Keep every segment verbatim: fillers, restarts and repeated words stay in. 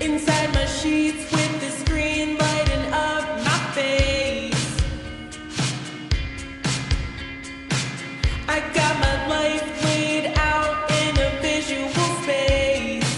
inside my sheets with the screen lighting up my face. I got my life laid out in a visual space.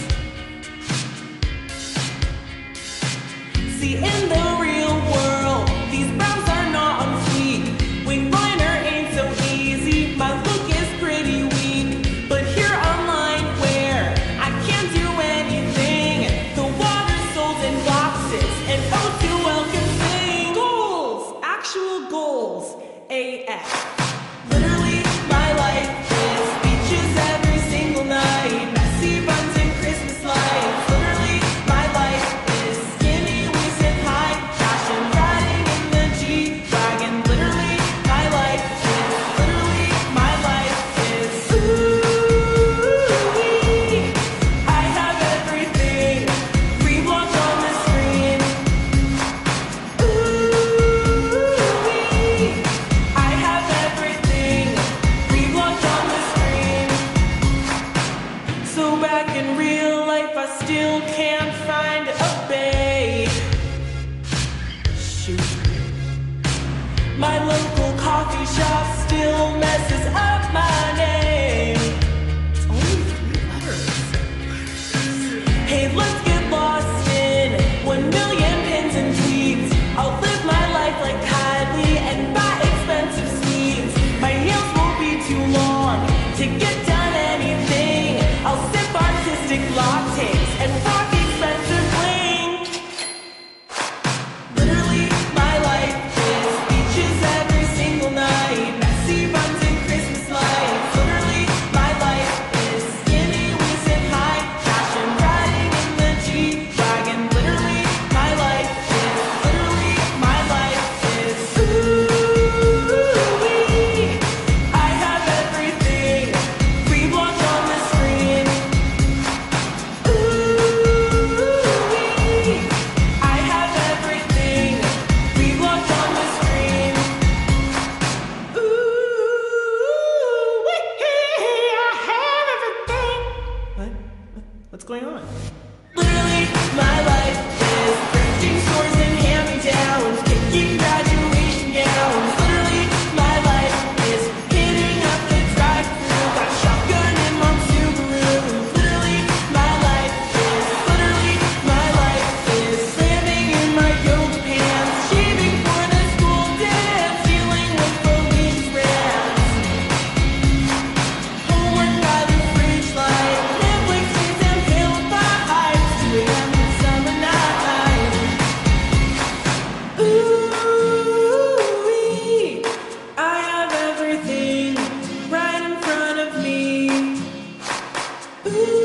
See, in the real world, these brows are not on fleek. Wing liner ain't so easy, my look is pretty weak. But here online where I can't do anything, the water's sold in boxes and oh too well can sing. Goals, actual goals, A F. Literally, my life is beaches every single night, messy buns and Christmas lights. Literally, my life is skinny, waist and high, fashion riding in the G-Wagon. Literally, my life is, literally, my life is, ooh-wee. I have everything, reblogged on the screen. Ooh-wee. I have everything, reblogged on the screen. So back in real life, I still can't find a babe. Shoot. My local coffee shop still messes up my name. It's only three letters. Hey, let's get lost in one million pins and tweets. I'll live my life like Kylie and buy expensive sneaks. My nails won't be too long to get done anything. I'll sip artistic lattes and rock expensive bling. Literally, my life is beaches every single night, messy buns and Christmas lights. Literally, my life is skinny, waist and high, fashion riding in the G-Wagon. Literally, my life is, literally, my life is, ooh-wee. I have everything, reblogged on the screen. Ooh-wee. I have everything, reblogged on the screen. Ooh-wee. I have everything. What? What- What's going on? Literally, my life is thrifting stores and hand-me-downs, picking graduation gowns. Literally, my life is hitting up the drive-thru, got a shotgun in mom's Subaru. Literally, my life is, literally, my life is slamming in my yoga pants, shaving for the school dance, dealing with police rants. Homework by the fridge light, Netflix is and pill vibes, two A M in summer night. Ooh-wee. I have everything right in front of me. Ooh.